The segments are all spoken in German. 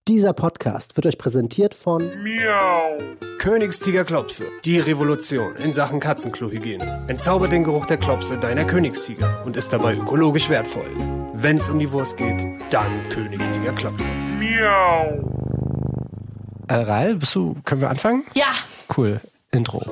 Dieser Podcast wird euch präsentiert von Miau. Königstiger Klopse. Die Revolution in Sachen Katzenklohygiene. Entzaubert den Geruch der Klopse deiner Königstiger und ist dabei ökologisch wertvoll. Wenn's um die Wurst geht, dann Königstiger Klopse. Miau. Rael, können wir anfangen? Ja. Cool. Intro.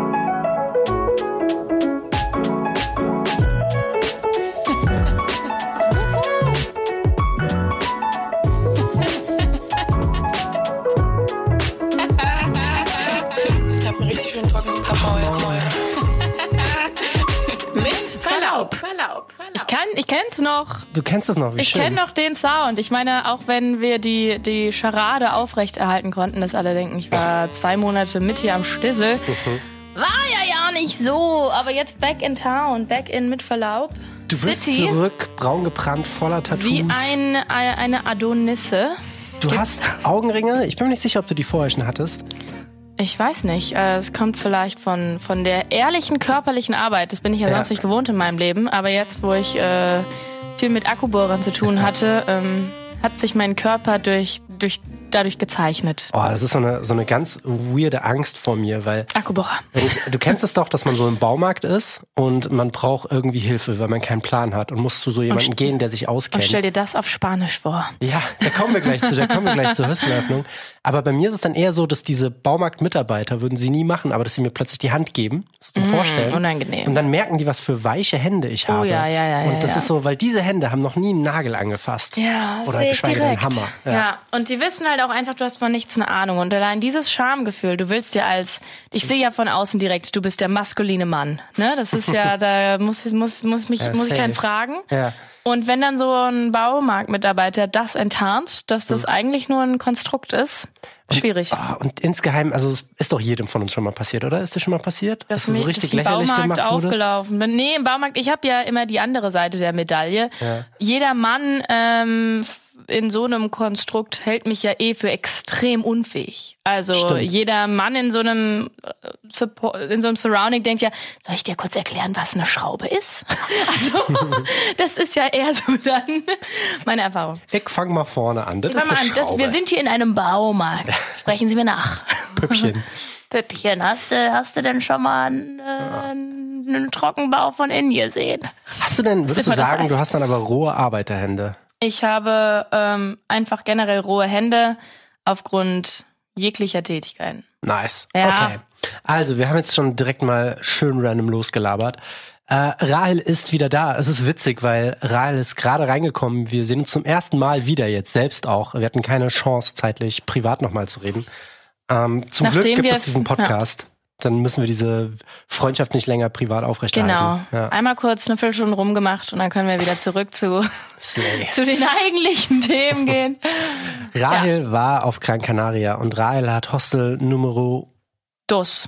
Ich kenn's noch. Du kennst es noch, wie ich schön. Ich kenne noch den Sound. Ich meine, auch wenn wir die Scharade aufrechterhalten konnten, dass alle denken, ich war 2 Monate mit hier am Stissel. War ja nicht so, aber jetzt back in town, back in mit Verlaub. Du bist City, zurück, braun gebrannt, voller Tattoos. wie eine Adonisse. Du hast Augenringe. Ich bin mir nicht sicher, ob du die vorher schon hattest. Ich weiß nicht. Es kommt vielleicht von der ehrlichen körperlichen Arbeit. Das bin ich ja sonst nicht gewohnt in meinem Leben. Aber jetzt, wo ich viel mit Akkubohrern zu tun hatte, hat sich mein Körper dadurch gezeichnet. Oh, das ist so eine ganz weirde Angst vor mir, weil... Akkubohrer. Du kennst es doch, dass man so im Baumarkt ist und man braucht irgendwie Hilfe, weil man keinen Plan hat und muss zu so jemandem gehen, der sich auskennt. Und stell dir das auf Spanisch vor. Ja, da kommen wir gleich zur Hüsseneröffnung. Aber bei mir ist es dann eher so, dass diese Baumarktmitarbeiter würden sie nie machen, aber dass sie mir plötzlich die Hand geben, so zum Vorstellen. Unangenehm. Und dann merken die, was für weiche Hände ich habe. Oh ja. Und das ist so, weil diese Hände haben noch nie einen Nagel angefasst. Ja, oder sehe ich geschweige denn einen direkt. Hammer. Ja, und die wissen halt auch einfach, du hast von nichts eine Ahnung. Und allein dieses Schamgefühl, du willst ja ich sehe ja von außen direkt, du bist der maskuline Mann. Ne? Das ist ja, da muss ich keinen fragen. Ja. Und wenn dann so ein Baumarktmitarbeiter das enttarnt, dass das eigentlich nur ein Konstrukt ist, schwierig. Und insgeheim, also es ist doch jedem von uns schon mal passiert, oder? Ist das schon mal passiert? Dass du so richtig lächerlich Baumarkt gemacht wurdest? aufgelaufen bin. Nee, im Baumarkt, ich habe ja immer die andere Seite der Medaille. Ja. Jeder Mann in so einem Konstrukt hält mich ja für extrem unfähig. Also Stimmt. jeder Mann in so einem Surrounding denkt ja, soll ich dir kurz erklären, was eine Schraube ist? Also das ist ja eher so dann meine Erfahrung. Ich fang mal vorne an. Das ist eine Schraube. Wir sind hier in einem Baumarkt. Sprechen Sie mir nach. Püppchen. Püppchen, hast du denn schon mal einen Trockenbau von innen gesehen? Würdest du sagen, du hast dann aber rohe Arbeiterhände? Ich habe einfach generell rohe Hände aufgrund jeglicher Tätigkeiten. Nice. Ja. Okay. Also, wir haben jetzt schon direkt mal schön random losgelabert. Rael ist wieder da. Es ist witzig, weil Rael ist gerade reingekommen. Wir sehen uns zum ersten Mal wieder jetzt, selbst auch. Wir hatten keine Chance, zeitlich privat nochmal zu reden. Zum Glück gibt es diesen Podcast. Ja. Dann müssen wir diese Freundschaft nicht länger privat aufrechterhalten. Genau. Ja. Einmal kurz eine Viertelstunde rumgemacht und dann können wir wieder zurück zu den eigentlichen Themen gehen. Rael war auf Gran Canaria und Rael hat Hostel Numero Dos.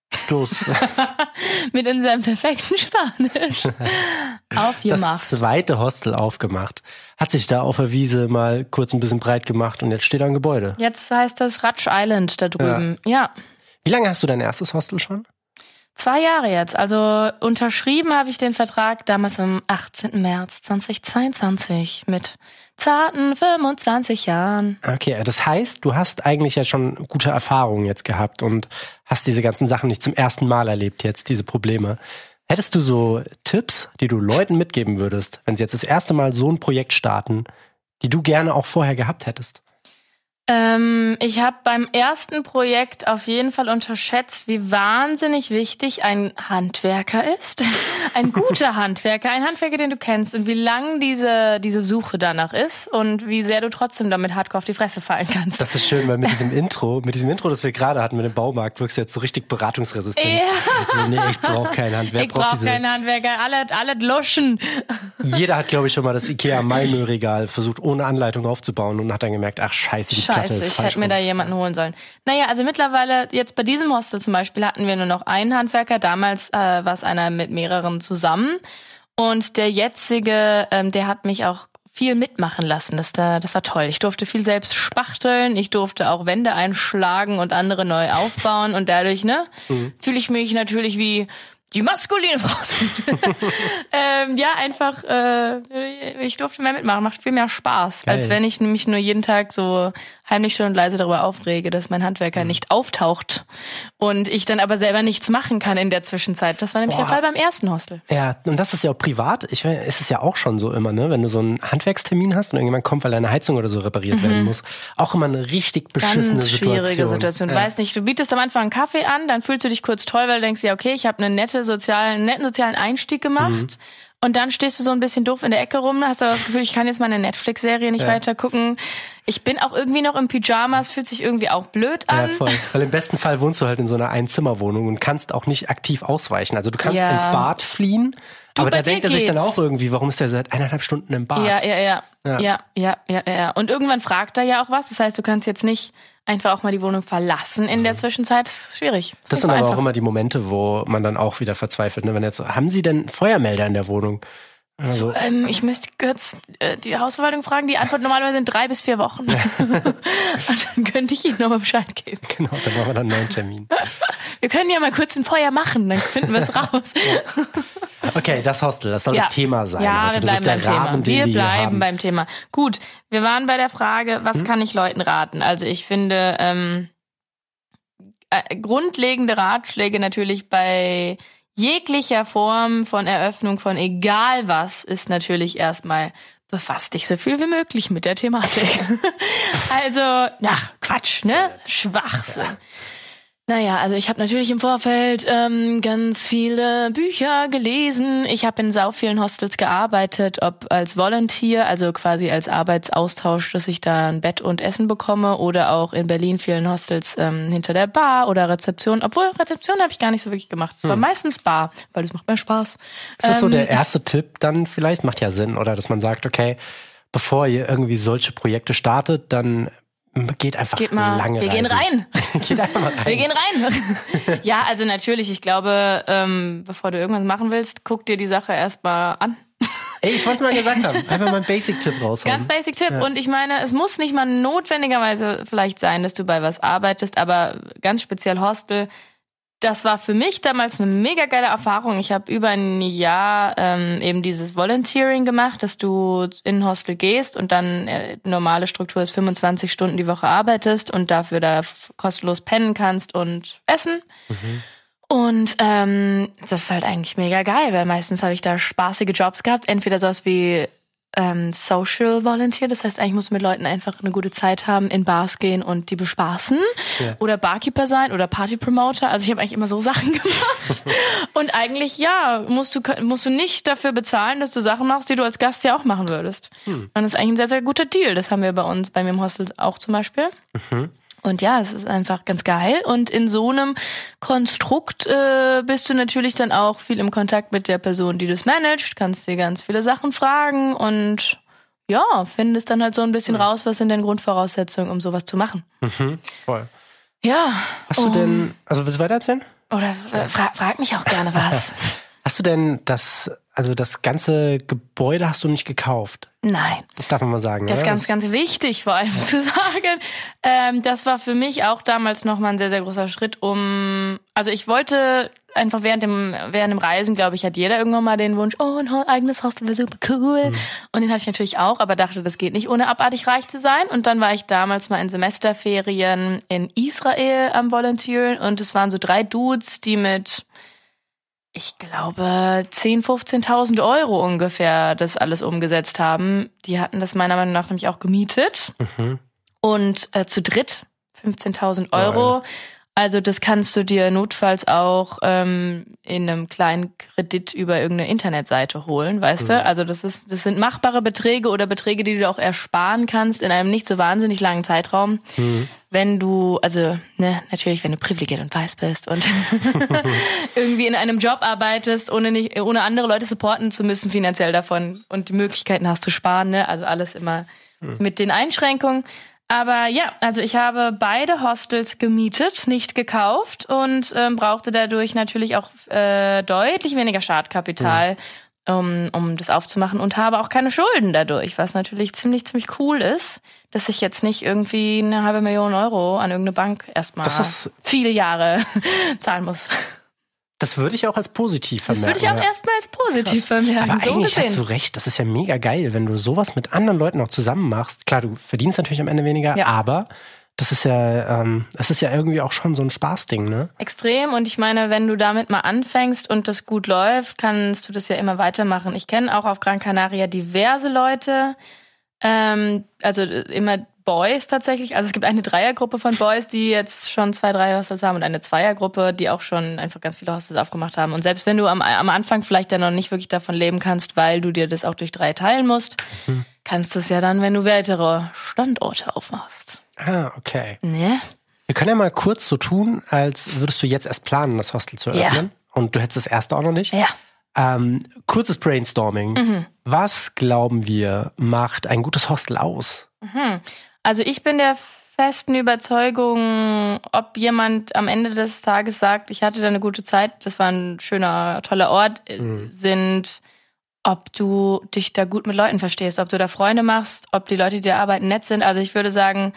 Mit unserem perfekten Spanisch aufgemacht. Das zweite Hostel aufgemacht. Hat sich da auf der Wiese mal kurz ein bisschen breit gemacht und jetzt steht da ein Gebäude. Jetzt heißt das Ratsch Island da drüben. Ja. Wie lange hast du dein erstes Hostel schon? 2 Jahre jetzt. Also unterschrieben habe ich den Vertrag damals am 18. März 2022 mit zarten 25 Jahren. Okay, das heißt, du hast eigentlich ja schon gute Erfahrungen jetzt gehabt und hast diese ganzen Sachen nicht zum ersten Mal erlebt jetzt, diese Probleme. Hättest du so Tipps, die du Leuten mitgeben würdest, wenn sie jetzt das erste Mal so ein Projekt starten, die du gerne auch vorher gehabt hättest? Ich habe beim ersten Projekt auf jeden Fall unterschätzt, wie wahnsinnig wichtig ein Handwerker ist. Ein guter Handwerker, ein Handwerker, den du kennst und wie lang diese Suche danach ist und wie sehr du trotzdem damit hardcore auf die Fresse fallen kannst. Das ist schön, weil mit diesem Intro, das wir gerade hatten mit dem Baumarkt, wirkst du jetzt so richtig beratungsresistent. Ja. So, nee, ich brauche keinen Handwerker. Ich brauche keinen Handwerker, alle luschen. Jeder hat, glaube ich, schon mal das Ikea-Malmö-Regal versucht, ohne Anleitung aufzubauen und hat dann gemerkt, ach scheiße, die Platte ist ich falsch hätte mir da jemanden holen sollen. Naja, also mittlerweile, jetzt bei diesem Hostel zum Beispiel, hatten wir nur noch einen Handwerker. Damals war es einer mit mehreren zusammen. Und der jetzige, der hat mich auch viel mitmachen lassen. Das war toll. Ich durfte viel selbst spachteln. Ich durfte auch Wände einschlagen und andere neu aufbauen. Und dadurch, fühle ich mich natürlich wie Die maskuline Frau. Einfach, ich durfte mehr mitmachen. Macht viel mehr Spaß, Geil. als wenn ich mich nur jeden Tag so heimlich still und leise darüber aufrege, dass mein Handwerker nicht auftaucht und ich dann aber selber nichts machen kann in der Zwischenzeit. Das war nämlich der Fall beim ersten Hostel. Ja, und das ist ja auch privat. Ich meine, es ist ja auch schon so immer, ne, wenn du so einen Handwerkstermin hast und irgendjemand kommt, weil deine Heizung oder so repariert werden muss. Auch immer eine richtig beschissene Ganz schwierige Situation. Du Ja. weißt nicht, du bietest am Anfang einen Kaffee an, dann fühlst du dich kurz toll, weil du denkst, ja okay, ich habe einen netten sozialen Einstieg gemacht. Und dann stehst du so ein bisschen doof in der Ecke rum, hast aber das Gefühl, ich kann jetzt meine Netflix-Serie nicht weiter gucken. Ich bin auch irgendwie noch im Pyjamas, fühlt sich irgendwie auch blöd an. Ja, voll. Weil im besten Fall wohnst du halt in so einer Einzimmerwohnung und kannst auch nicht aktiv ausweichen. Also du kannst Ja. ins Bad fliehen, aber bei da dir denkt er sich dann geht's. auch irgendwie, warum ist der seit 1,5 Stunden im Bad? Ja. Und irgendwann fragt er ja auch was. Das heißt, du kannst jetzt nicht einfach auch mal die Wohnung verlassen in der Zwischenzeit. Das ist schwierig. Das ist sind so aber einfach. auch immer die Momente, wo man dann auch wieder verzweifelt. Ne? Wenn jetzt so, haben Sie denn Feuermelder in der Wohnung? Also, Ich müsste kurz die Hausverwaltung fragen. Die Antwort normalerweise in 3 bis 4 Wochen. Und dann könnte ich Ihnen nochmal Bescheid geben. genau, dann machen wir dann einen neuen Termin. Wir können ja mal kurz ein Feuer machen, dann finden wir es raus. Okay, das Hostel, das soll das Thema sein. Ja, Leute. wir Das ist bleiben der beim Rahmen, Thema. den Wir hier bleiben haben. beim Thema. Gut, wir waren bei der Frage, was kann ich Leuten raten? Also ich finde, grundlegende Ratschläge natürlich bei jeglicher Form von Eröffnung von egal was ist natürlich erstmal, befass dich so viel wie möglich mit der Thematik. Also, Quatsch, ne? Schwachsinn. Naja, also ich habe natürlich im Vorfeld ganz viele Bücher gelesen. Ich habe in sau vielen Hostels gearbeitet, ob als Volunteer, also quasi als Arbeitsaustausch, dass ich da ein Bett und Essen bekomme, oder auch in Berlin vielen Hostels hinter der Bar oder Rezeption. Obwohl, Rezeption habe ich gar nicht so wirklich gemacht. Es war meistens Bar, weil das macht mehr Spaß. Ist das so der erste Tipp dann vielleicht? Macht ja Sinn, oder? Dass man sagt, okay, bevor ihr irgendwie solche Projekte startet, dann geht einfach lange wir gehen reisen. rein. Geht einfach mal rein. Wir gehen rein. Ja, also natürlich, ich glaube, bevor du irgendwas machen willst, guck dir die Sache erstmal an. Ey, ich wollte es mal gesagt haben. Einfach mal einen Basic-Tipp raushauen. Ganz basic Tipp. Und ich meine, es muss nicht mal notwendigerweise vielleicht sein, dass du bei was arbeitest, aber ganz speziell Hostel. Das war für mich damals eine mega geile Erfahrung. Ich habe über ein Jahr eben dieses Volunteering gemacht, dass du in ein Hostel gehst und dann normale Struktur ist 25 Stunden die Woche arbeitest und dafür da kostenlos pennen kannst und essen. Und das ist halt eigentlich mega geil, weil meistens habe ich da spaßige Jobs gehabt. Entweder sowas wie Social Volunteer, das heißt, eigentlich musst du mit Leuten einfach eine gute Zeit haben, in Bars gehen und die bespaßen. Ja. Oder Barkeeper sein oder Party Promoter. Also ich habe eigentlich immer so Sachen gemacht. Und eigentlich, musst du nicht dafür bezahlen, dass du Sachen machst, die du als Gast ja auch machen würdest. Und das ist eigentlich ein sehr, sehr guter Deal. Das haben wir bei mir im Hostel auch zum Beispiel. Und ja, es ist einfach ganz geil. Und in so einem Konstrukt bist du natürlich dann auch viel im Kontakt mit der Person, die das managt, kannst dir ganz viele Sachen fragen und ja, findest dann halt so ein bisschen raus, was sind denn Grundvoraussetzungen, um sowas zu machen. Voll. Ja. Hast du denn, also willst du weiter erzählen? Oder frag mich auch gerne was. Hast du denn das ganze Gebäude hast du nicht gekauft? Nein. Das darf man mal sagen. Das ist oder? ganz, ganz wichtig vor allem zu sagen. Das war für mich auch damals nochmal ein sehr, sehr großer Schritt, also ich wollte einfach während dem Reisen, glaube ich, hat jeder irgendwann mal den Wunsch, ein eigenes Hostel wäre super cool. Und den hatte ich natürlich auch, aber dachte, das geht nicht, ohne abartig reich zu sein. Und dann war ich damals mal in Semesterferien in Israel am Volunteeren und es waren so 3 Dudes, die mit, ich glaube, 10.000, 15.000 Euro ungefähr das alles umgesetzt haben. Die hatten das meiner Meinung nach nämlich auch gemietet. Und zu dritt 15.000 Euro. Nein. Also das kannst du dir notfalls auch in einem kleinen Kredit über irgendeine Internetseite holen, weißt du? Also das sind machbare Beträge oder Beträge, die du auch ersparen kannst in einem nicht so wahnsinnig langen Zeitraum. Wenn du, natürlich, wenn du privilegiert und weiß bist und irgendwie in einem Job arbeitest, ohne andere Leute supporten zu müssen finanziell davon und die Möglichkeiten hast zu sparen, ne? Also alles immer mit den Einschränkungen. Aber ja, also ich habe beide Hostels gemietet, nicht gekauft und brauchte dadurch natürlich auch deutlich weniger Startkapital, um das aufzumachen und habe auch keine Schulden dadurch, was natürlich ziemlich, ziemlich cool ist, dass ich jetzt nicht irgendwie 500.000 Euro an irgendeine Bank erstmal viele Jahre zahlen muss. Das würde ich auch als positiv vermerken. Das würde ich auch erstmal als positiv vermerken. Aber so eigentlich gesehen. hast du recht, das ist ja mega geil, wenn du sowas mit anderen Leuten auch zusammen machst. Klar, du verdienst natürlich am Ende weniger, aber das ist ja irgendwie auch schon so ein Spaßding, ne? Extrem. Und ich meine, wenn du damit mal anfängst und das gut läuft, kannst du das ja immer weitermachen. Ich kenne auch auf Gran Canaria diverse Leute, also immer Boys tatsächlich. Also es gibt eine Dreiergruppe von Boys, die jetzt schon 2, 3 Hostels haben und eine Zweiergruppe, die auch schon einfach ganz viele Hostels aufgemacht haben. Und selbst wenn du am Anfang vielleicht ja noch nicht wirklich davon leben kannst, weil du dir das auch durch 3 teilen musst, kannst du es ja dann, wenn du weitere Standorte aufmachst. Ah, okay. Ne? Wir können ja mal kurz so tun, als würdest du jetzt erst planen, das Hostel zu eröffnen. Und du hättest das erste auch noch nicht. Ja. Kurzes Brainstorming. Was glauben wir, macht ein gutes Hostel aus? Also ich bin der festen Überzeugung, ob jemand am Ende des Tages sagt, ich hatte da eine gute Zeit, das war ein schöner, toller Ort, sind, ob du dich da gut mit Leuten verstehst, ob du da Freunde machst, ob die Leute, die da arbeiten, nett sind. Also ich würde sagen,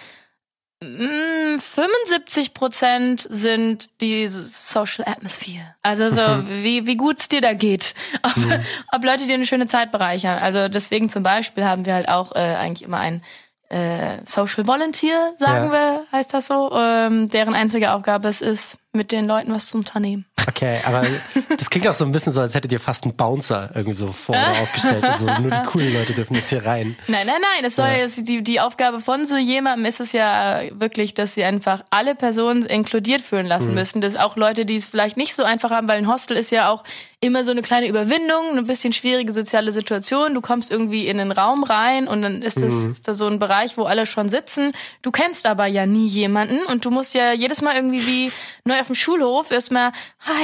75% sind die Social Atmosphere. Also so, wie gut es dir da geht. Ob Leute dir eine schöne Zeit bereichern. Also deswegen zum Beispiel haben wir halt auch eigentlich immer einen Social Volunteer, sagen wir, heißt das so, deren einzige Aufgabe es ist, mit den Leuten was zu unternehmen. Okay, aber das klingt auch so ein bisschen so, als hättet ihr fast einen Bouncer irgendwie so vorne aufgestellt. Also nur die coolen Leute dürfen jetzt hier rein. Nein, es soll jetzt die Aufgabe von so jemandem ist es ja wirklich, dass sie einfach alle Personen inkludiert fühlen lassen müssen. Dass auch Leute, die es vielleicht nicht so einfach haben, weil ein Hostel ist ja auch immer so eine kleine Überwindung, eine bisschen schwierige soziale Situation. Du kommst irgendwie in einen Raum rein und dann ist da so ein Bereich, wo alle schon sitzen. Du kennst aber ja nie jemanden und du musst ja jedes Mal irgendwie wie neu auf dem Schulhof erstmal, hi,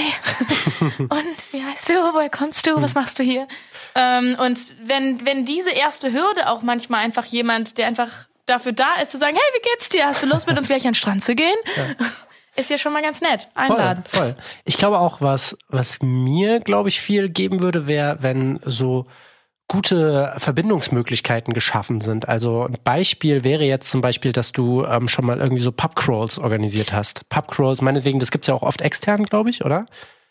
und wie heißt du, woher kommst du, was machst du hier? Und wenn diese erste Hürde auch manchmal einfach jemand, der einfach dafür da ist, zu sagen, hey, wie geht's dir, hast du Lust mit uns gleich an den Strand zu gehen? Ja. Ist ja schon mal ganz nett. Einladen. Voll. Ich glaube auch, was mir, glaube ich, viel geben würde, wäre, wenn so gute Verbindungsmöglichkeiten geschaffen sind. Also ein Beispiel wäre jetzt zum Beispiel, dass du schon mal irgendwie so Pubcrawls organisiert hast. Pubcrawls, meinetwegen, das gibt's ja auch oft extern, glaube ich, oder?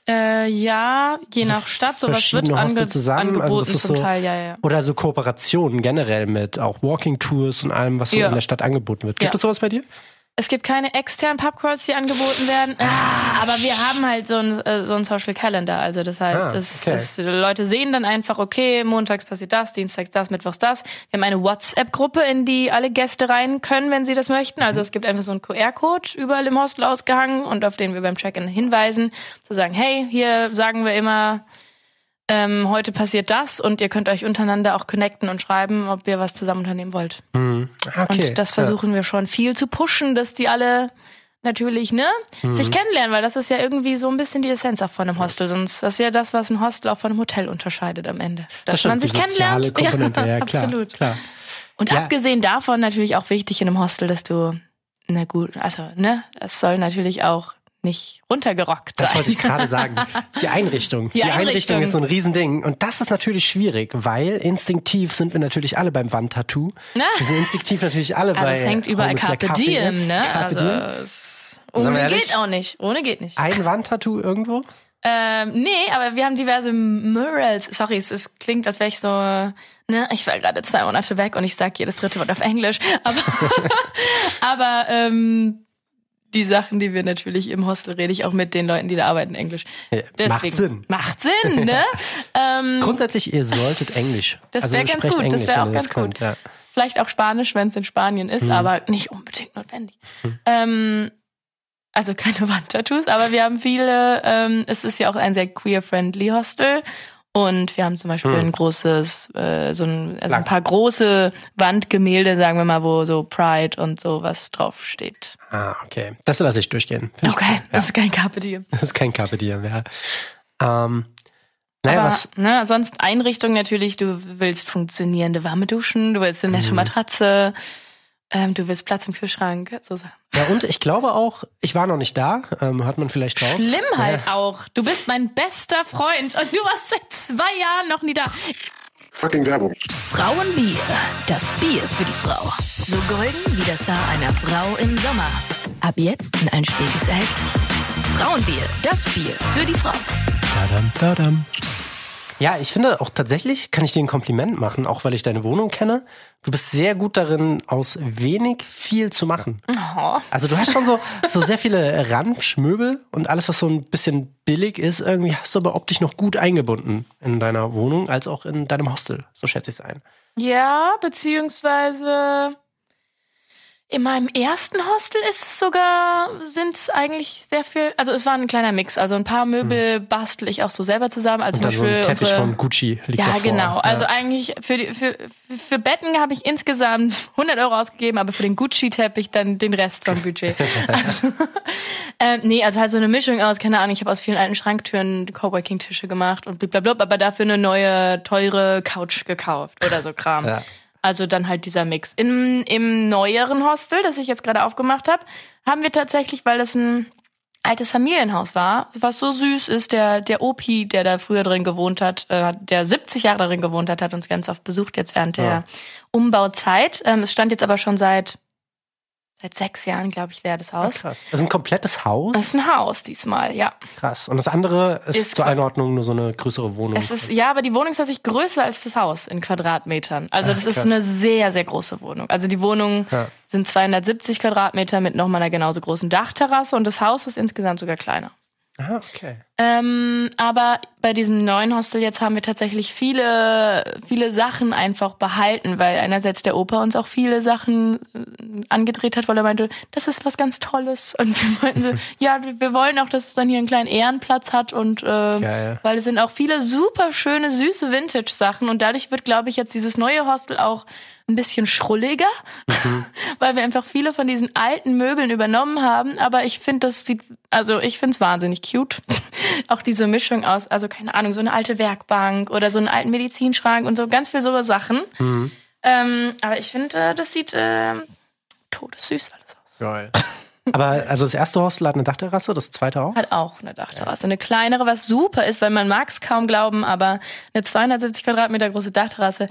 Ja, je nach Stadt, sowas wird angeboten also zum so, Teil, ja. Oder so Kooperationen generell mit auch Walking-Tours und allem, was so in der Stadt angeboten wird. Gibt es sowas bei dir? Es gibt keine externen Pubcrawls, die angeboten werden, aber wir haben halt so ein Social Calendar. Also das heißt, Leute sehen dann einfach, okay, montags passiert das, dienstags das, mittwochs das. Wir haben eine WhatsApp-Gruppe, in die alle Gäste rein können, wenn sie das möchten. Also es gibt einfach so einen QR-Code überall im Hostel ausgehangen und auf den wir beim Check-in hinweisen, zu sagen, hey, hier sagen wir immer, heute passiert das und ihr könnt euch untereinander auch connecten und schreiben, ob ihr was zusammen unternehmen wollt. Okay. Und das versuchen wir schon viel zu pushen, dass die alle natürlich, sich kennenlernen, weil das ist ja irgendwie so ein bisschen die Essenz auch von einem Hostel. Sonst das ist ja das, was ein Hostel auch von einem Hotel unterscheidet am Ende. Dass man sich kennenlernt. Komponente. Ja, klar, absolut. Klar. Und abgesehen davon natürlich auch wichtig in einem Hostel, dass du, es soll natürlich auch nicht runtergerockt sein. Das wollte ich gerade sagen. Die Einrichtung. Die Einrichtung ist so ein Riesending. Und das ist natürlich schwierig, weil instinktiv sind wir natürlich alle beim Wandtattoo. Wir sind instinktiv natürlich alle bei es hängt überall Carpe Diem, ne? Ohne geht nicht. Ein Wandtattoo irgendwo? Nee, aber wir haben diverse Murals. Sorry, es klingt, als wäre ich so, ich war gerade 2 Monate weg und ich sag jedes dritte Wort auf Englisch. Aber die Sachen, die wir natürlich im Hostel rede ich auch mit den Leuten, die da arbeiten, Englisch. Deswegen, Macht Sinn, ne? Grundsätzlich, ihr solltet Englisch. Das wäre ganz gut, Englisch, das wäre auch ganz gut. Ja. Vielleicht auch Spanisch, wenn es in Spanien ist, aber nicht unbedingt notwendig. Also keine Wandtattoos, aber wir haben viele, es ist ja auch ein sehr queer-friendly Hostel. Und wir haben zum Beispiel ein großes, ein paar große Wandgemälde, sagen wir mal, wo so Pride und sowas draufsteht. Ah, okay. Das lasse ich durchgehen. Okay, das ist kein Carpe Diem. Das ist kein Carpe Diem, ja. Sonst Einrichtung natürlich, du willst funktionierende warme Duschen, du willst eine nette Matratze, du willst Platz im Kühlschrank, so Sachen. Ja, und ich glaube auch, ich war noch nicht da, hört man vielleicht raus. Schlimm halt auch. Du bist mein bester Freund und du warst seit 2 Jahren noch nie da. Fucking Werbung. Frauenbier. Das Bier für die Frau. So golden wie das Haar einer Frau im Sommer. Ab jetzt in ein Einspiegelshälfte. Frauenbier, das Bier für die Frau. Badam, badam. Ja, ich finde auch tatsächlich, kann ich dir ein Kompliment machen, auch weil ich deine Wohnung kenne. Du bist sehr gut darin, aus wenig viel zu machen. Oh. Also du hast schon so sehr viele Ramschmöbel und alles, was so ein bisschen billig ist, irgendwie hast du aber optisch noch gut eingebunden in deiner Wohnung, als auch in deinem Hostel. So schätze ich es ein. Ja, beziehungsweise in meinem ersten Hostel sind es eigentlich sehr viel, also es war ein kleiner Mix, also ein paar Möbel bastel ich auch so selber zusammen, also Und zum dann so Beispiel ein Teppich von Gucci liegt ja, davor. genau. Also Ja. eigentlich für Betten habe ich insgesamt 100 € ausgegeben, aber für den Gucci-Teppich dann den Rest vom Budget. Nee, also halt so eine Mischung aus, keine Ahnung, ich habe aus vielen alten Schranktüren Coworking-Tische gemacht und blablabla, aber dafür eine neue, teure Couch gekauft oder so Kram. Ja. Also dann halt dieser Mix. Im neueren Hostel, das ich jetzt gerade aufgemacht habe, haben wir tatsächlich, weil das ein altes Familienhaus war, was so süß ist, der Opi, der da früher drin gewohnt hat, der 70 Jahre darin gewohnt hat uns ganz oft besucht jetzt während der Umbauzeit. Es stand jetzt aber schon seit 6 Jahren, glaube ich, leer, das Haus. Krass. Das ist ein komplettes Haus? Das ist ein Haus diesmal, ja. Krass. Und das andere ist zur Einordnung nur so eine größere Wohnung? Es ist, ja, aber die Wohnung ist tatsächlich größer als das Haus in Quadratmetern. Also das ist krass. eine sehr, sehr große Wohnung. Also die Wohnung sind 270 Quadratmeter mit nochmal einer genauso großen Dachterrasse und das Haus ist insgesamt sogar kleiner. Aha, okay. Aber bei diesem neuen Hostel jetzt haben wir tatsächlich viele Sachen einfach behalten, weil einerseits der Opa uns auch viele Sachen angedreht hat, weil er meinte, das ist was ganz Tolles. Und wir meinten, ja, wir wollen auch, dass es dann hier einen kleinen Ehrenplatz hat und weil es sind auch viele super schöne, süße Vintage-Sachen und dadurch wird, glaube ich, jetzt dieses neue Hostel auch ein bisschen schrulliger, weil wir einfach viele von diesen alten Möbeln übernommen haben. Aber ich finde, ich finde es wahnsinnig cute. Auch diese Mischung aus, also keine Ahnung, so eine alte Werkbank oder so einen alten Medizinschrank und so ganz viel so Sachen. Aber ich finde, das sieht todessüß alles aus. Geil. Aber also das erste Hostel hat eine Dachterrasse, das zweite auch? Hat auch eine Dachterrasse. Eine kleinere, was super ist, weil man mag es kaum glauben, aber eine 270 Quadratmeter große Dachterrasse,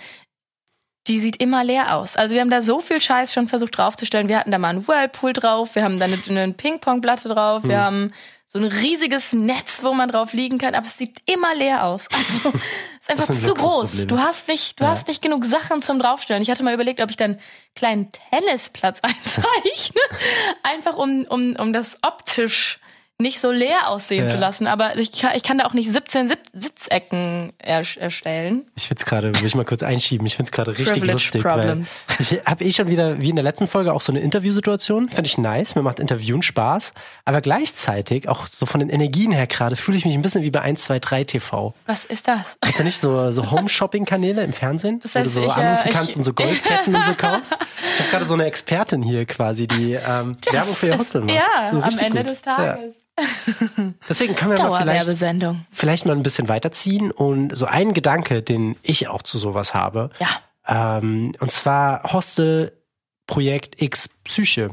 die sieht immer leer aus. Also wir haben da so viel Scheiß schon versucht draufzustellen. Wir hatten da mal einen Whirlpool drauf, wir haben da eine Ping-Pong-Platte drauf, wir haben so ein riesiges Netz, wo man drauf liegen kann, aber es sieht immer leer aus. Also es ist einfach zu groß. Du hast nicht genug Sachen zum draufstellen. Ich hatte mal überlegt, ob ich dann einen kleinen Tennisplatz einzeichne, einfach um das optisch nicht so leer aussehen zu lassen, aber ich kann da auch nicht 17 Sitzecken erstellen. Ich will ich mal kurz einschieben, ich find's gerade richtig Privilege lustig, Problems. weil ich habe schon wieder, wie in der letzten Folge, auch so eine Interviewsituation, finde ich nice, mir macht Interviewen Spaß, aber gleichzeitig, auch so von den Energien her gerade, fühle ich mich ein bisschen wie bei 123 TV. Was ist das? Hast du nicht so Home-Shopping-Kanäle im Fernsehen, Das wo du heißt, so ich anrufen kannst und so Goldketten und so kaufst? Ich habe gerade so eine Expertin hier quasi, die Werbung für ihr Hostel macht. Ja, So am richtig Ende gut. des Tages. Deswegen können wir mal Dauerwerbesendung. vielleicht mal ein bisschen weiterziehen und so einen Gedanke, den ich auch zu sowas habe. Ja. Und zwar Hostel Projekt X Psyche.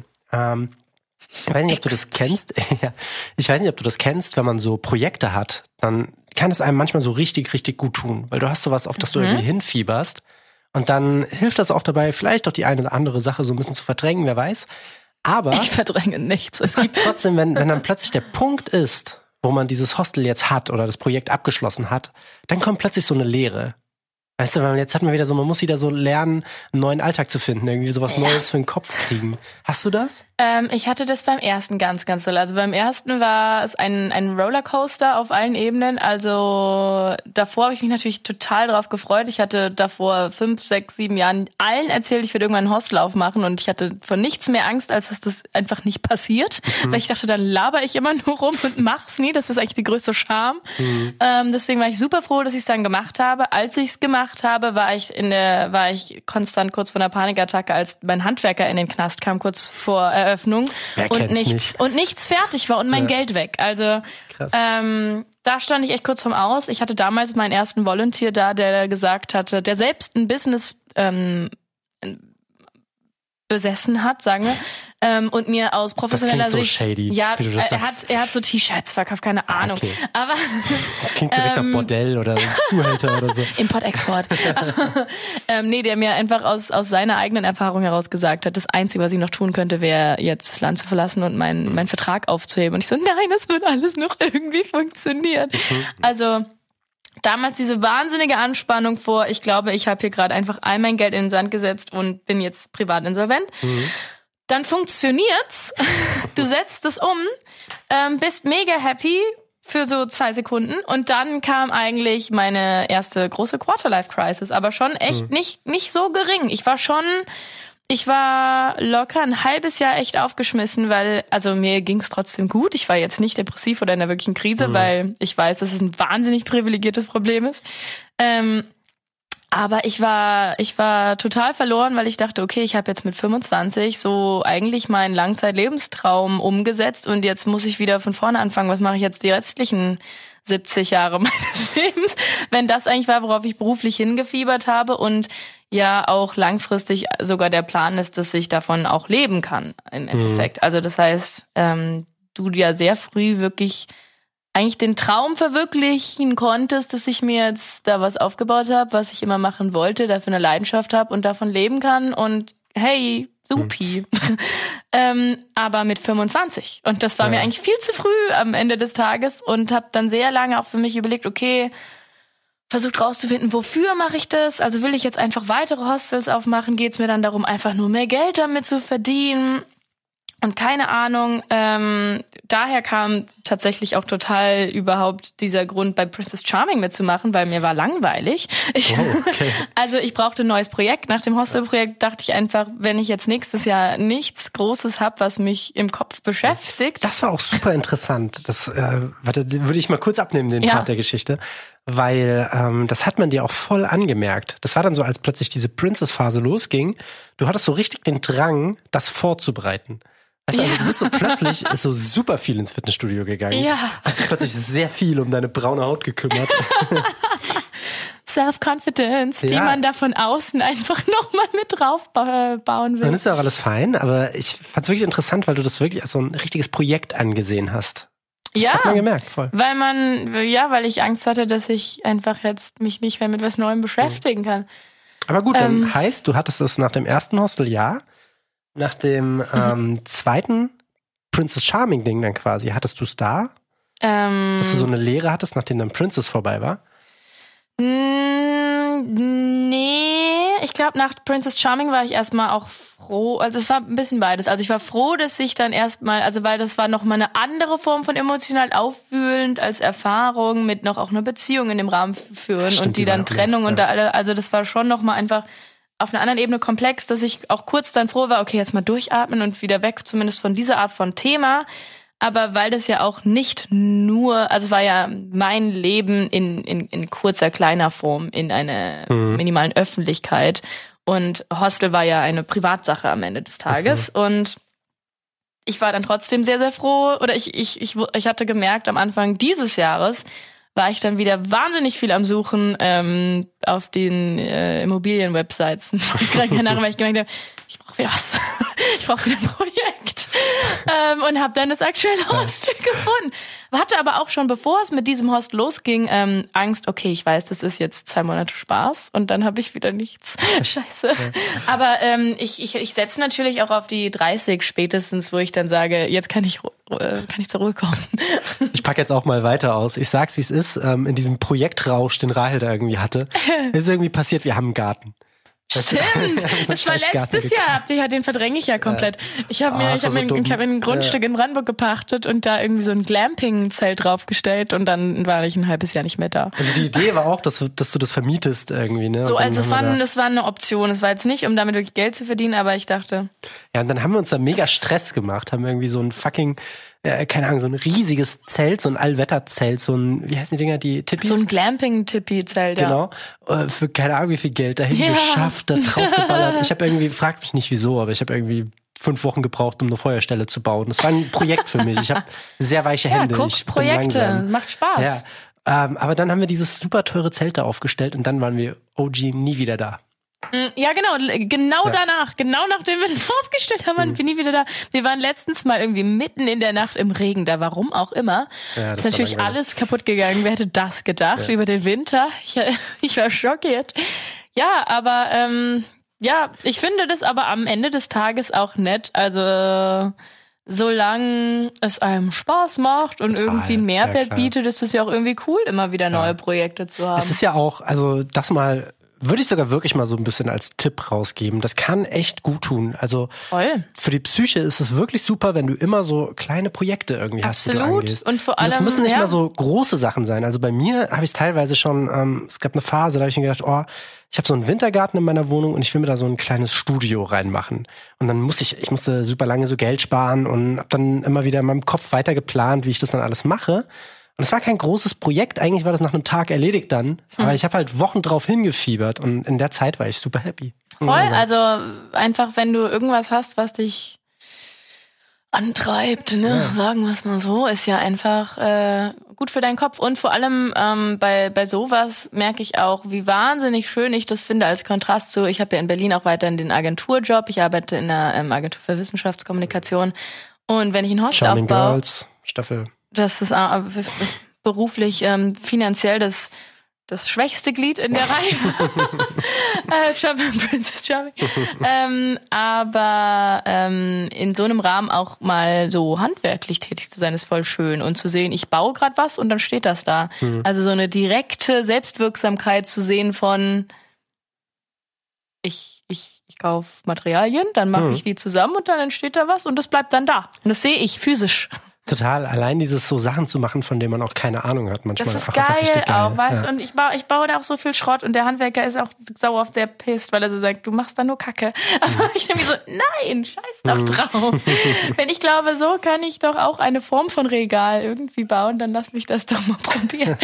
Ich weiß nicht, ob du das kennst. Ja, ich weiß nicht, ob du das kennst, wenn man so Projekte hat, dann kann es einem manchmal so richtig, richtig gut tun, weil du hast sowas, auf das du irgendwie hinfieberst und dann hilft das auch dabei, vielleicht auch die eine oder andere Sache so ein bisschen zu verdrängen, wer weiß. Aber Ich verdränge nichts. es gibt trotzdem, wenn dann plötzlich der Punkt ist, wo man dieses Hostel jetzt hat oder das Projekt abgeschlossen hat, dann kommt plötzlich so eine Leere. Weißt du, weil jetzt hat man wieder so, man muss wieder so lernen, einen neuen Alltag zu finden, irgendwie sowas Neues für den Kopf kriegen. Hast du das? Ich hatte das beim ersten ganz doll. Also beim ersten war es ein Rollercoaster auf allen Ebenen. Also davor habe ich mich natürlich total drauf gefreut. Ich hatte davor 5, 6, 7 Jahren allen erzählt, ich würde irgendwann ein Hostel aufmachen und ich hatte vor nichts mehr Angst, als dass das einfach nicht passiert. Weil ich dachte, dann laber ich immer nur rum und mach's nie. Das ist eigentlich die größte Scham. Deswegen war ich super froh, dass ich es dann gemacht habe. Als ich es gemacht habe, war ich konstant kurz vor einer Panikattacke, als mein Handwerker in den Knast kam, kurz vor Eröffnung und nichts fertig war und mein Geld weg. Also da stand ich echt kurz vorm Aus. Ich hatte damals meinen ersten Volunteer da, der gesagt hatte, der selbst ein Business besessen hat, sagen wir, und mir aus professioneller so Sicht... shady, ja, wie du das sagst. er hat so T-Shirts verkauft, keine Ahnung. Okay. Aber Das klingt direkt nach Bordell oder Zuhälter oder so. Import-Export. Nee, der mir einfach aus seiner eigenen Erfahrung heraus gesagt hat, das Einzige, was ich noch tun könnte, wäre jetzt das Land zu verlassen und meinen Vertrag aufzuheben. Und ich so, nein, das wird alles noch irgendwie funktionieren. Also damals diese wahnsinnige Anspannung vor, ich glaube, ich habe hier gerade einfach all mein Geld in den Sand gesetzt und bin jetzt privat insolvent. Dann funktioniert's. Du setzt es bist mega happy für so 2 Sekunden und dann kam eigentlich meine erste große Quarterlife-Crisis, aber schon echt nicht so gering. Ich war locker ein halbes Jahr echt aufgeschmissen, weil, also mir ging's trotzdem gut. Ich war jetzt nicht depressiv oder in einer wirklichen Krise, weil ich weiß, dass es ein wahnsinnig privilegiertes Problem ist. Aber ich war total verloren, weil ich dachte, okay, ich habe jetzt mit 25 so eigentlich meinen Langzeitlebenstraum umgesetzt und jetzt muss ich wieder von vorne anfangen. Was mache ich jetzt die restlichen 70 Jahre meines Lebens, wenn das eigentlich war, worauf ich beruflich hingefiebert habe und ja auch langfristig sogar der Plan ist, dass ich davon auch leben kann im Endeffekt. Also das heißt, du ja sehr früh wirklich eigentlich den Traum verwirklichen konntest, dass ich mir jetzt da was aufgebaut habe, was ich immer machen wollte, dafür eine Leidenschaft habe und davon leben kann und hey, supi. Aber mit 25. Und das war mir eigentlich viel zu früh am Ende des Tages und habe dann sehr lange auch für mich überlegt, okay, versucht rauszufinden, wofür mache ich das? Also will ich jetzt einfach weitere Hostels aufmachen? Geht es mir dann darum, einfach nur mehr Geld damit zu verdienen? Und keine Ahnung, daher kam tatsächlich auch total überhaupt dieser Grund, bei Princess Charming mitzumachen, weil mir war langweilig. Also ich brauchte ein neues Projekt. Nach dem Hostelprojekt dachte ich einfach, wenn ich jetzt nächstes Jahr nichts Großes habe, was mich im Kopf beschäftigt. Das war auch super interessant. Das würde ich mal kurz abnehmen, den Part der Geschichte. Weil das hat man dir auch voll angemerkt. Das war dann so, als plötzlich diese Princess-Phase losging. Du hattest so richtig den Drang, das vorzubereiten. Weißt du, also du bist so plötzlich so super viel ins Fitnessstudio gegangen. Ja. Hast dich plötzlich sehr viel um deine braune Haut gekümmert. Self-Confidence, die man da von außen einfach nochmal mit drauf bauen will. Dann ist ja auch alles fein, aber ich fand's wirklich interessant, weil du das wirklich als so ein richtiges Projekt angesehen hast. Das hat man gemerkt, voll. Weil ich Angst hatte, dass ich einfach jetzt mich nicht mehr mit was Neuem beschäftigen kann. Aber gut, dann heißt, du hattest es nach dem ersten Hosteljahr, nach dem zweiten Princess Charming Ding dann quasi, hattest du es da? Dass du so eine Lehre hattest, nachdem dann Princess vorbei war? Nee, ich glaube, nach Princess Charming war ich erstmal auch froh. Also es war ein bisschen beides. Also ich war froh, dass ich dann erstmal, also weil das war nochmal eine andere Form von emotional aufwühlend als Erfahrung mit noch auch eine Beziehung in dem Rahmen führen. Stimmt, und die dann Trennung und da alle, also das war schon nochmal einfach auf einer anderen Ebene komplex, dass ich auch kurz dann froh war, okay, jetzt mal durchatmen und wieder weg, zumindest von dieser Art von Thema. Aber weil das ja auch nicht nur, also es war ja mein Leben in kurzer, kleiner Form, in einer minimalen Öffentlichkeit. Und Hostel war ja eine Privatsache am Ende des Tages. Und ich war dann trotzdem sehr, sehr froh. Oder ich hatte gemerkt, am Anfang dieses Jahres war ich dann wieder wahnsinnig viel am Suchen auf den Immobilien-Websites. Keine Ahnung, weil ich gemerkt habe, ich brauche wieder was. Ich brauche wieder ein Projekt. Und habe dann das aktuelle Hostel gefunden. Hatte aber auch schon, bevor es mit diesem Hostel losging, Angst, okay, ich weiß, das ist jetzt 2 Monate Spaß und dann habe ich wieder nichts. Scheiße. Ja. Aber ich setze natürlich auch auf die 30 spätestens, wo ich dann sage, jetzt kann ich zur Ruhe kommen. Ich packe jetzt auch mal weiter aus. Ich sag's, wie es ist. In diesem Projektrausch, den Rahel da irgendwie hatte, ist irgendwie passiert, wir haben einen Garten. Stimmt, das war letztes Jahr. Den verdränge ich ja komplett. Ich habe mir ein Grundstück in Brandenburg gepachtet und da irgendwie so ein Glamping-Zelt draufgestellt und dann war ich ein halbes Jahr nicht mehr da. Also die Idee war auch, dass du das vermietest irgendwie, ne? So, also das war eine Option. Es war jetzt nicht, um damit wirklich Geld zu verdienen, aber ich dachte. Ja, und dann haben wir uns da mega Stress gemacht, haben irgendwie so ein fucking keine Ahnung, so ein riesiges Zelt, so ein Allwetterzelt, so ein, wie heißen die Dinger, die Tippis? So ein Glamping-Tippi-Zelt, ja. Genau. Für keine Ahnung wie viel Geld dahin geschafft, da drauf geballert. Ich habe irgendwie, fragt mich nicht wieso, aber ich habe irgendwie 5 Wochen gebraucht, um eine Feuerstelle zu bauen. Das war ein Projekt für mich. Ich habe sehr weiche Hände. Ja, Projekte, macht Spaß. Ja. Aber dann haben wir dieses super teure Zelt da aufgestellt und dann waren wir OG nie wieder da. Ja, genau danach, genau nachdem wir das aufgestellt haben, bin ich wieder da. Wir waren letztens mal irgendwie mitten in der Nacht im Regen da, warum auch immer. Ja, ist natürlich alles kaputt gegangen. Wer hätte das gedacht über den Winter? Ich war schockiert. Ja, aber ich finde das aber am Ende des Tages auch nett. Also solange es einem Spaß macht und irgendwie einen Mehrwert bietet, ist es ja auch irgendwie cool, immer wieder neue Projekte zu haben. Es ist ja auch, also das mal würde ich sogar wirklich mal so ein bisschen als Tipp rausgeben. Das kann echt gut tun. Also für die Psyche ist es wirklich super, wenn du immer so kleine Projekte irgendwie hast, die du angehst. Und vor allem, das müssen nicht mal so große Sachen sein. Also bei mir habe ich es teilweise schon, es gab eine Phase, da habe ich mir gedacht, ich habe so einen Wintergarten in meiner Wohnung und ich will mir da so ein kleines Studio reinmachen. Und dann ich musste super lange so Geld sparen und habe dann immer wieder in meinem Kopf weiter geplant, wie ich das dann alles mache. Und es war kein großes Projekt, eigentlich war das nach einem Tag erledigt dann. Aber ich habe halt Wochen drauf hingefiebert und in der Zeit war ich super happy. Voll, also einfach, wenn du irgendwas hast, was dich antreibt, sagen wir es mal so, ist ja einfach gut für deinen Kopf. Und vor allem bei sowas merke ich auch, wie wahnsinnig schön ich das finde als Kontrast zu, ich habe ja in Berlin auch weiterhin den Agenturjob, ich arbeite in einer Agentur für Wissenschaftskommunikation. Und wenn ich ein Hostel Charming aufbaue, Girls, Staffel. das ist beruflich finanziell das schwächste Glied in der Reihe. Princess Charming. Aber in so einem Rahmen auch mal so handwerklich tätig zu sein, ist voll schön. Und zu sehen, ich baue gerade was und dann steht das da. Also so eine direkte Selbstwirksamkeit zu sehen von ich kaufe Materialien, dann mache ich die zusammen und dann entsteht da was und das bleibt dann da. Und das sehe ich physisch. Total, allein dieses so Sachen zu machen, von denen man auch keine Ahnung hat manchmal. Das ist geil auch, weißt du, und ich baue da auch so viel Schrott und der Handwerker ist auch sauer oft sehr pisst, weil er so sagt, du machst da nur Kacke. Aber ich denke mir so, nein, scheiß doch drauf. Wenn ich glaube, so kann ich doch auch eine Form von Regal irgendwie bauen, dann lass mich das doch mal probieren.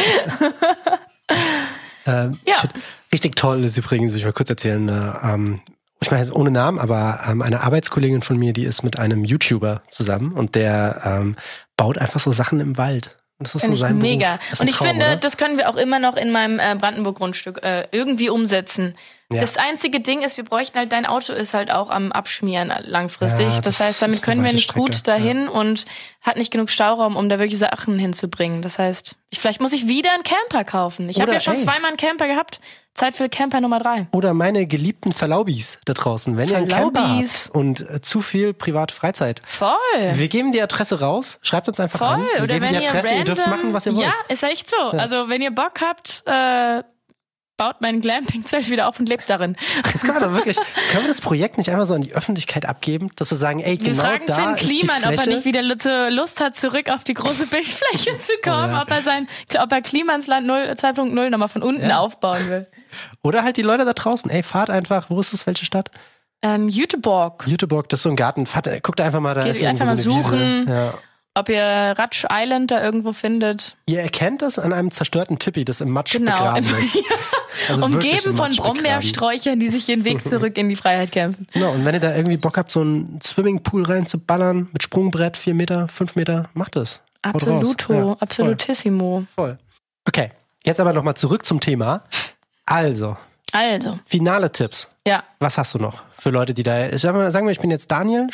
Richtig toll ist übrigens, will ich mal kurz erzählen, ich meine jetzt ohne Namen, aber eine Arbeitskollegin von mir, die ist mit einem YouTuber zusammen und der baut einfach so Sachen im Wald. Das ist so sein mega. Beruf. Und ich Traum, finde, oder? das können wir auch immer noch in meinem Brandenburg-Grundstück irgendwie umsetzen. Ja. Das einzige Ding ist, wir bräuchten halt, dein Auto ist halt auch am Abschmieren langfristig. Ja, das heißt, damit können wir nicht Strecke. Gut dahin und hat nicht genug Stauraum, um da wirklich Sachen hinzubringen. Das heißt, vielleicht muss ich wieder einen Camper kaufen. Ich habe ja schon zweimal einen Camper gehabt. Zeit für Camper Nummer 3. Oder meine geliebten Verlaubis da draußen. Wenn ihr einen Camper habt und zu viel private Freizeit. Voll. Wir geben die Adresse raus. Schreibt uns einfach an. Wir Oder geben die Adresse. Ihr dürft machen, was ihr wollt. Ja, ist echt so. Ja. Also wenn ihr Bock habt, baut mein Glamping-Zelt wieder auf und lebt darin. Das kann man doch wirklich. Können wir das Projekt nicht einfach so an die Öffentlichkeit abgeben, dass wir sagen, ey, genau da ist die Fläche. Wir fragen Finn Kliman, ob er nicht wieder Lust hat, zurück auf die große Bildfläche zu kommen, ob er Klimans Land 2.0 nochmal von unten aufbauen will. Oder halt die Leute da draußen. Ey, fahrt einfach. Wo ist das? Welche Stadt? Jüteborg. Jüteborg, das ist so ein Garten. Guckt einfach mal, da ist einfach mal so eine suchen. Wiese. Ja. Ob ihr Ratsch Island da irgendwo findet. Ihr erkennt das an einem zerstörten Tippi, das im Matsch begraben ist. Also umgeben von Brombeersträuchern, die sich ihren Weg zurück in die Freiheit kämpfen. Genau, und wenn ihr da irgendwie Bock habt, so einen Swimmingpool reinzuballern, mit Sprungbrett, 4 Meter, 5 Meter, macht das. Absolutissimo. Voll. Okay, jetzt aber nochmal zurück zum Thema. Also. Finale Tipps. Ja. Was hast du noch für Leute, die da... Sagen wir, ich bin jetzt Daniel,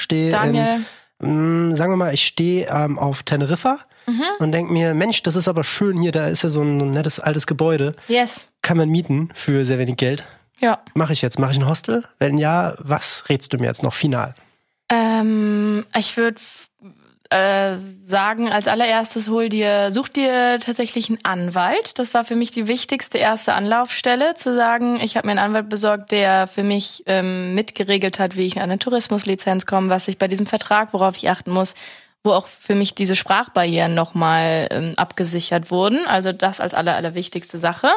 sagen wir mal, ich stehe auf Teneriffa und denke mir, Mensch, das ist aber schön hier, da ist ja so ein nettes altes Gebäude. Yes. Kann man mieten für sehr wenig Geld. Ja. Mache ich jetzt? Mache ich ein Hostel? Wenn ja, was rätst du mir jetzt noch final? Ich würde sagen, als allererstes such dir tatsächlich einen Anwalt. Das war für mich die wichtigste erste Anlaufstelle, zu sagen, ich habe mir einen Anwalt besorgt, der für mich mitgeregelt hat, wie ich an eine Tourismuslizenz komme, was ich bei diesem Vertrag, worauf ich achten muss, wo auch für mich diese Sprachbarrieren nochmal abgesichert wurden. Also das als allerwichtigste Sache.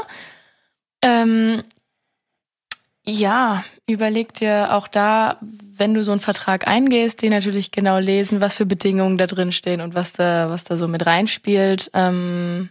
Ja, überleg dir auch da, wenn du so einen Vertrag eingehst, den natürlich genau lesen, was für Bedingungen da drin stehen und was da so mit reinspielt. Du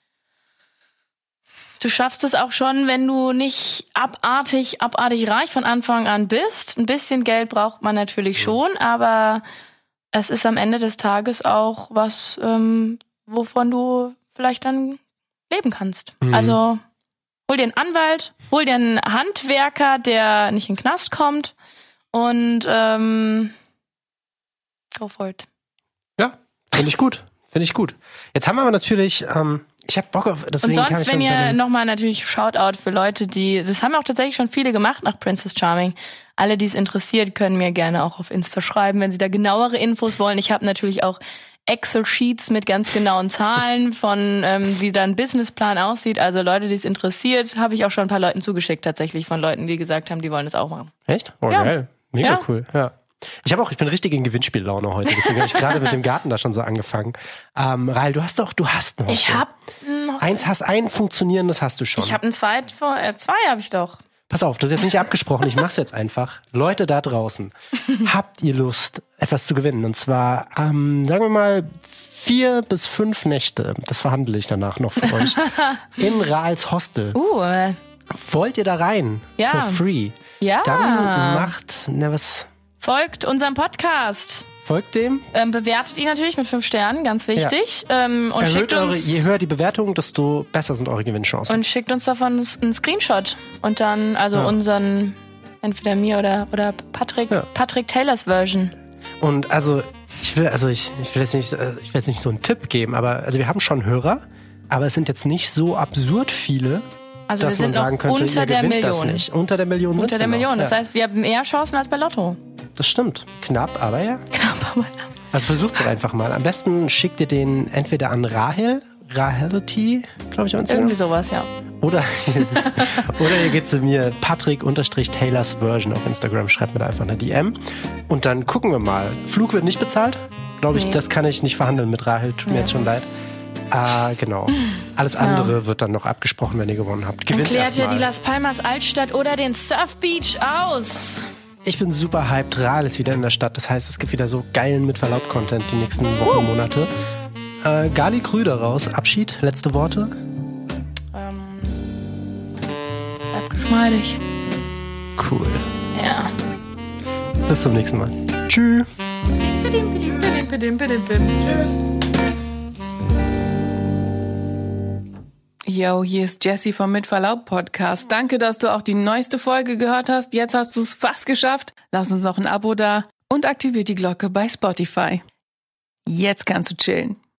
schaffst es auch schon, wenn du nicht abartig reich von Anfang an bist. Ein bisschen Geld braucht man natürlich schon, aber es ist am Ende des Tages auch was, wovon du vielleicht dann leben kannst. Also Hol dir einen Anwalt, hol dir einen Handwerker, der nicht in den Knast kommt und go for it. Ja, finde ich gut. Jetzt haben wir aber natürlich, ich habe Bock auf, deswegen und kann sonst, ich wenn schon ihr nochmal natürlich Shoutout für Leute, das haben auch tatsächlich schon viele gemacht nach Princess Charming. Alle, die es interessiert, können mir gerne auch auf Insta schreiben, wenn sie da genauere Infos wollen. Ich habe natürlich auch Excel-Sheets mit ganz genauen Zahlen von, wie da ein Businessplan aussieht. Also Leute, die es interessiert, habe ich auch schon ein paar Leuten zugeschickt tatsächlich, von Leuten, die gesagt haben, die wollen das auch machen. Echt? Oh, ja. Geil. Mega cool, ja. Ich bin richtig in Gewinnspiellaune heute, deswegen habe ich gerade mit dem Garten da schon so angefangen. Rahel, du hast noch. Ich habe noch ein funktionierendes hast du schon. Ich habe zwei habe ich doch. Pass auf, das ist jetzt nicht abgesprochen, ich mach's jetzt einfach. Leute da draußen, habt ihr Lust, etwas zu gewinnen? Und zwar, sagen wir mal, 4 bis 5 Nächte, das verhandle ich danach noch für euch, in Rahels Hostel. Wollt ihr da rein? Ja. For free? Ja. Dann folgt unserem Podcast. Folgt dem. Bewertet ihn natürlich mit 5 Sternen, ganz wichtig. Ja. Und schickt uns, je höher die Bewertung, desto besser sind eure Gewinnchancen. Und schickt uns davon einen Screenshot. Und dann, unseren, entweder mir oder Patrick Taylors Version. Und also, ich will jetzt nicht so einen Tipp geben, aber wir haben schon Hörer, aber es sind jetzt nicht so absurd viele. Also dass wir sind man sagen noch könnte, unter der gewinnt das Million. nicht. Unter der Million. Unter der Million. Das ja. heißt, wir haben mehr Chancen als bei Lotto. Das stimmt. Knapp, aber ja. Also versucht's doch einfach mal. Am besten schickt ihr den entweder an Rahelity, glaube ich, auf Instagram. Irgendwie sowas, ja. Oder ihr geht zu mir, Patrick_Taylors Version auf Instagram. Schreibt mir da einfach eine DM. Und dann gucken wir mal. Flug wird nicht bezahlt. Glaube ich, Das kann ich nicht verhandeln mit Rahel. Tut mir jetzt schon leid. Genau. Alles andere wird dann noch abgesprochen, wenn ihr gewonnen habt. Gewinnt Klärt erst mal. ihr die Las Palmas Altstadt oder den Surf Beach aus? Ich bin super hyped. Rahel ist wieder in der Stadt. Das heißt, es gibt wieder so geilen Mit-Verlaub-Content die nächsten Wochen, Monate. Gali Krüder raus. Abschied, letzte Worte. Bleib geschmeidig. Cool. Ja. Bis zum nächsten Mal. Tschüss. Yo, hier ist Jessie vom Mit Verlaub Podcast. Danke, dass du auch die neueste Folge gehört hast. Jetzt hast du es fast geschafft. Lass uns auch ein Abo da und aktiviert die Glocke bei Spotify. Jetzt kannst du chillen.